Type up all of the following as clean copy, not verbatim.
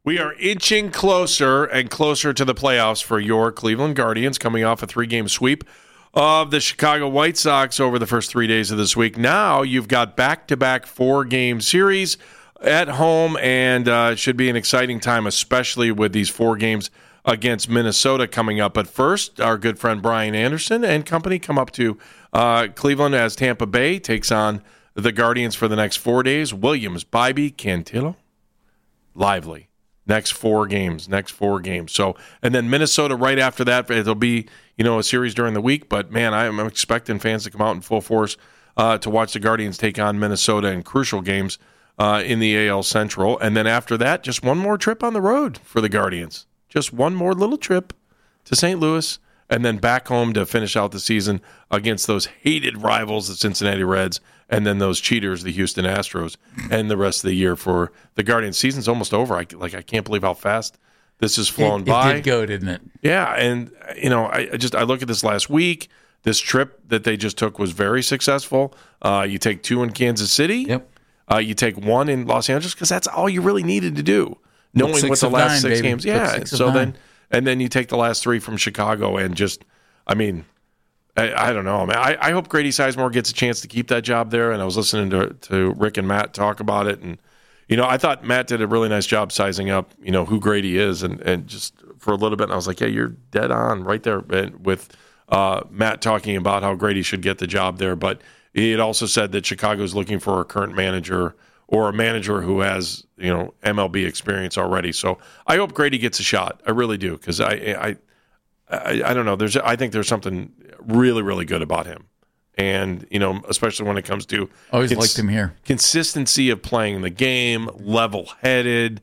We are inching closer and closer to the playoffs for your Cleveland Guardians, coming off a 3-game sweep of the Chicago White Sox over the first 3 days of this week. Now you've got back-to-back 4-game series at home, and it should be an exciting time, especially with these 4 games against Minnesota coming up. But first, our good friend Brian Anderson and company come up to Cleveland as Tampa Bay takes on the Guardians for the next 4 days. Williams, Bybee, Cantillo, Lively. Next 4 games. So, and then Minnesota right after that. It'll be, a series during the week. But, man, I'm expecting fans to come out in full force to watch the Guardians take on Minnesota in crucial games in the AL Central. And then after that, just one more trip on the road for the Guardians. Just one more little trip to St. Louis and then back home to finish out the season against those hated rivals, the Cincinnati Reds, and then those cheaters, the Houston Astros, and the rest of the year for the Guardians. Season's almost over. I can't believe how fast this has flown by. It did go, didn't it? Yeah, and I look at this last week. This trip that they just took was very successful. You take 2 in Kansas City. Yep. You take 1 in Los Angeles because that's all you really needed to do. Knowing what the last 6 games, and then you take the last 3 from Chicago, and just, I don't know, man. I hope Grady Sizemore gets a chance to keep that job there. And I was listening to Rick and Matt talk about it, and I thought Matt did a really nice job sizing up, who Grady is, and just for a little bit, and I was like, yeah, you're dead on right there with Matt talking about how Grady should get the job there. But he had also said that Chicago's looking for a current manager or a manager who has, MLB experience already. So I hope Grady gets a shot. I really do, because I don't know. I think there's something really, really good about him, and especially when it comes to always liked him here. Consistency of playing the game, level-headed,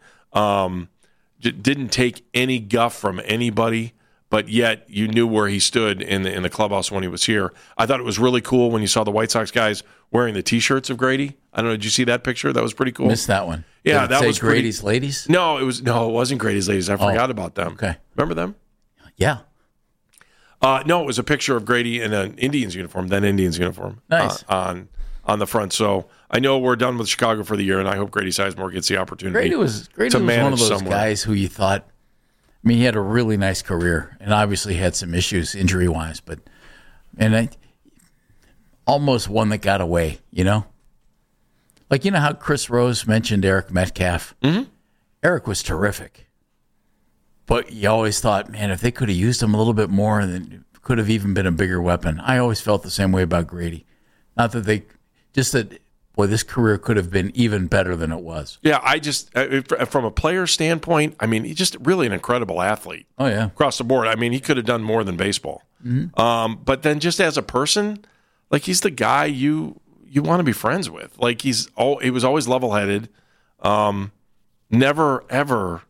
didn't take any guff from anybody. But yet you knew where he stood in the clubhouse when he was here. I thought it was really cool when you saw the White Sox guys wearing the T-shirts of Grady. I don't know. Did you see that picture? That was pretty cool. Missed that one. Yeah, that was Grady's Ladies. No, it wasn't Grady's Ladies. I forgot about them. Okay, remember them? Yeah. No, it was a picture of Grady in an Indians uniform. Nice on the front. So I know we're done with Chicago for the year, and I hope Grady Sizemore gets the opportunity. Grady was one of those guys who you thought. He had a really nice career, and obviously had some issues injury-wise, but almost one that got away, Like, how Chris Rose mentioned Eric Metcalf? Mm-hmm. Eric was terrific. But you always thought, man, if they could have used him a little bit more, then it could have even been a bigger weapon. I always felt the same way about Grady. Not that this career could have been even better than it was. Yeah, I just, from a player standpoint, he's just really an incredible athlete. Oh, yeah. Across the board. He could have done more than baseball. Mm-hmm. But then just as a person, he's the guy you want to be friends with. He was always level-headed. Never, ever,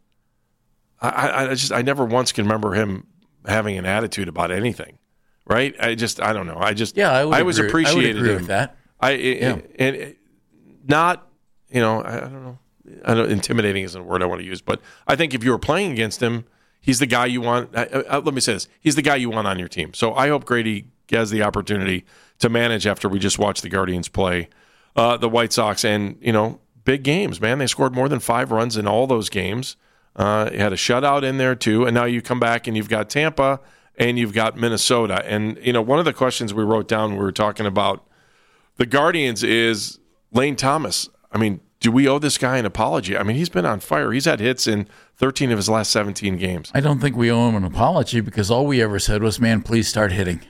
I never once can remember him having an attitude about anything, right? I don't know. I always appreciated him. With that. And not, I don't know. Intimidating isn't a word I want to use, but I think if you were playing against him, he's the guy you want. Let me say this: he's the guy you want on your team. So I hope Grady has the opportunity to manage after we just watched the Guardians play the White Sox, and big games, man. They scored more than 5 runs in all those games. Had a shutout in there too, and now you come back and you've got Tampa and you've got Minnesota. And one of the questions we wrote down, we were talking about the Guardians is Lane Thomas. Do we owe this guy an apology? He's been on fire. He's had hits in 13 of his last 17 games. I don't think we owe him an apology, because all we ever said was, man, please start hitting.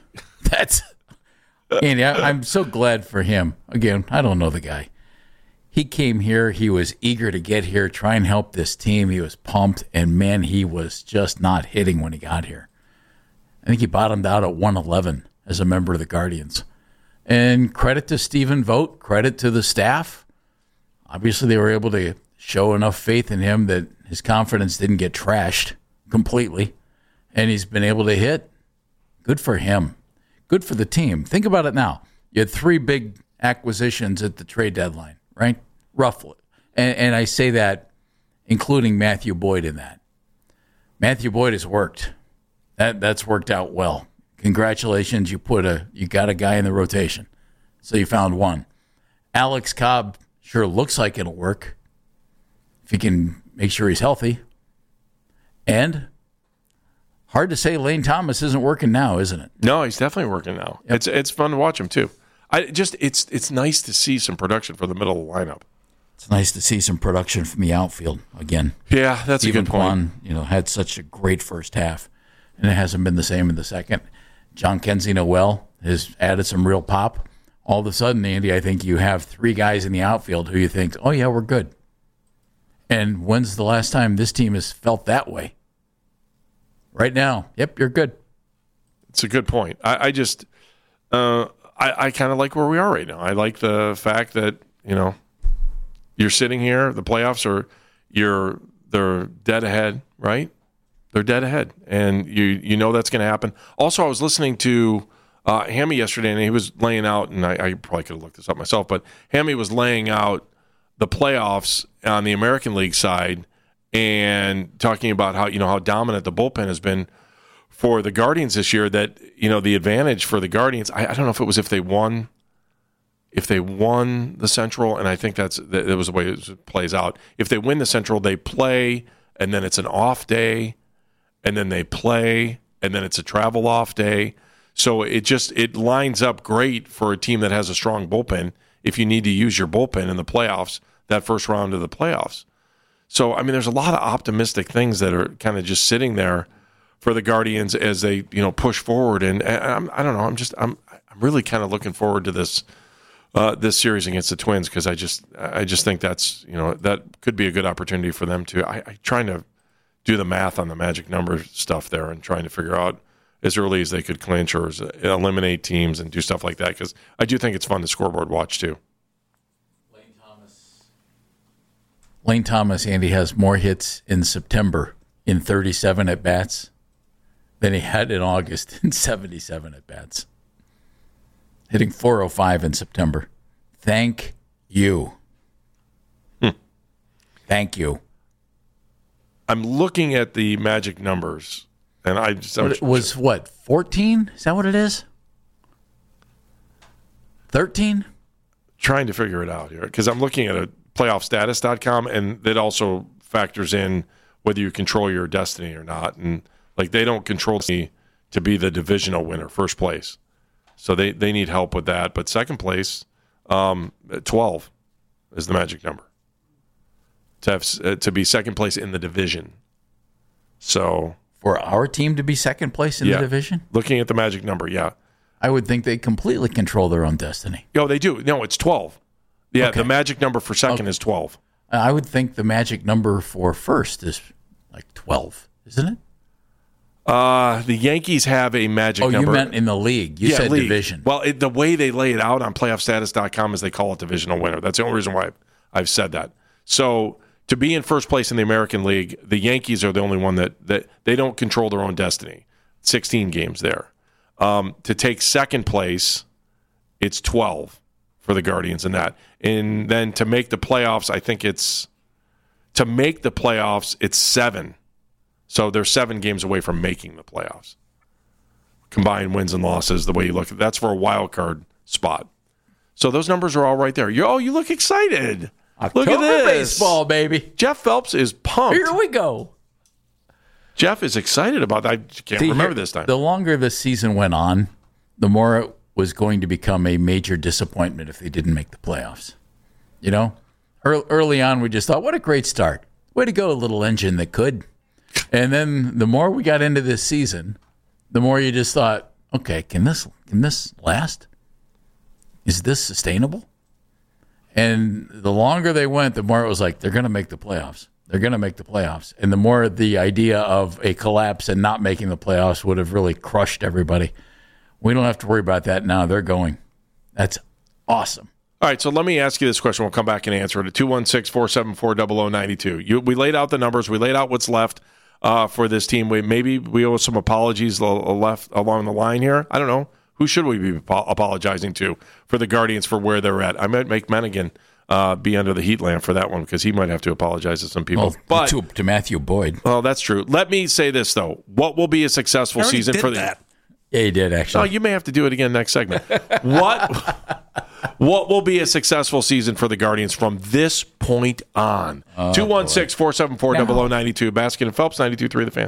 And I'm so glad for him. Again, I don't know the guy. He came here. He was eager to get here, try and help this team. He was pumped, and, man, he was just not hitting when he got here. I think he bottomed out at 111 as a member of the Guardians. And credit to Stephen Vogt, credit to the staff. Obviously, they were able to show enough faith in him that his confidence didn't get trashed completely, and he's been able to hit. Good for him. Good for the team. Think about it now. You had 3 big acquisitions at the trade deadline, right? Roughly. And I say that including Matthew Boyd in that. Matthew Boyd has worked. That's worked out well. Congratulations, you got a guy in the rotation. So you found one. Alex Cobb sure looks like it'll work if he can make sure he's healthy. And hard to say Lane Thomas isn't working now, isn't it? No, he's definitely working now. Yep. It's fun to watch him too. It's nice to see some production from the middle of the lineup. It's nice to see some production from the outfield again. Yeah, that's a good point. Kwan, had such a great first half, and it hasn't been the same in the second. John Kenzie Noel has added some real pop. All of a sudden, Andy, I think you have three guys in the outfield who you think, oh yeah, we're good. And when's the last time this team has felt that way? Right now, yep, you're good. It's a good point. I kind of like where we are right now. I like the fact that, you're sitting here, the playoffs they're dead ahead, right? They're dead ahead. And you know that's going to happen. Also, I was listening to Hammy yesterday, and he was laying out, and I probably could have looked this up myself, but Hammy was laying out the playoffs on the American League side and talking about how dominant the bullpen has been for the Guardians this year. That the advantage for the Guardians, I don't know if it was if they won the Central, and I think that was the way it plays out. If they win the Central, they play, and then it's an off day, and then they play, and then it's a travel off day. So it lines up great for a team that has a strong bullpen if you need to use your bullpen in the playoffs, that first round of the playoffs. So, there's a lot of optimistic things that are kind of just sitting there for the Guardians as they, push forward. And I don't know. I'm really kind of looking forward to this series against the Twins, because I just think that's, that could be a good opportunity for them to. I'm trying to do the math on the magic number stuff there and trying to figure out as early as they could clinch or eliminate teams and do stuff like that, because I do think it's fun to scoreboard watch too. Lane Thomas, Andy, has more hits in September in 37 at-bats than he had in August in 77 at-bats. Hitting .405 in September. Thank you. Thank you. I'm looking at the magic numbers, and it was what, 14? Is that what it is? 13? Trying to figure it out here, because I'm looking at a playoffstatus.com, and that also factors in whether you control your destiny or not. And they don't control me to be the divisional winner, first place. So they need help with that. But second place, 12 is the magic number to be second place in the division. So for our team to be second place in the division? Looking at the magic number, yeah. I would think they completely control their own destiny. Oh, they do. No, it's 12. Yeah, okay. The magic number for second is 12. I would think the magic number for first is 12, isn't it? The Yankees have a magic number. Oh, you meant in the league. You said league. Division. Well, the way they lay it out on playoffstatus.com is they call it divisional winner. That's the only reason why I've said that. So to be in first place in the American League, the Yankees are the only one that they don't control their own destiny. 16 games there. To take second place, it's 12 for the Guardians in that. And then to make the playoffs, I think it's 7. So they're 7 games away from making the playoffs. Combined wins and losses, the way you look at it. That's for a wild card spot. So those numbers are all right there. You look excited. October look at this. Baseball, baby. Jeff Phelps is pumped. Here we go. Jeff is excited about that. I can't remember this time. The longer the season went on, the more it was going to become a major disappointment if they didn't make the playoffs. Early on, we just thought, what a great start. Way to go, little engine that could. And then the more we got into this season, the more you just thought, okay, can this last? Is this sustainable? And the longer they went, the more it was like, they're going to make the playoffs. They're going to make the playoffs. And the more the idea of a collapse and not making the playoffs would have really crushed everybody. We don't have to worry about that now. They're going. That's awesome. All right, so let me ask you this question. We'll come back and answer it at 216-474-0092. We laid out the numbers. We laid out what's left for this team. Maybe we owe some apologies left along the line here. I don't know. Who should we be apologizing to for the Guardians for where they're at? I might make Mennigan be under the heat lamp for that one, because he might have to apologize to some people. Well, to Matthew Boyd. Well, that's true. Let me say this, though. What will be a successful season for the... Yeah, he did, actually. Oh, you may have to do it again next segment. What What will be a successful season for the Guardians from this point on? 216-474-0092. Baskin and Phelps, 92.3 The Fan.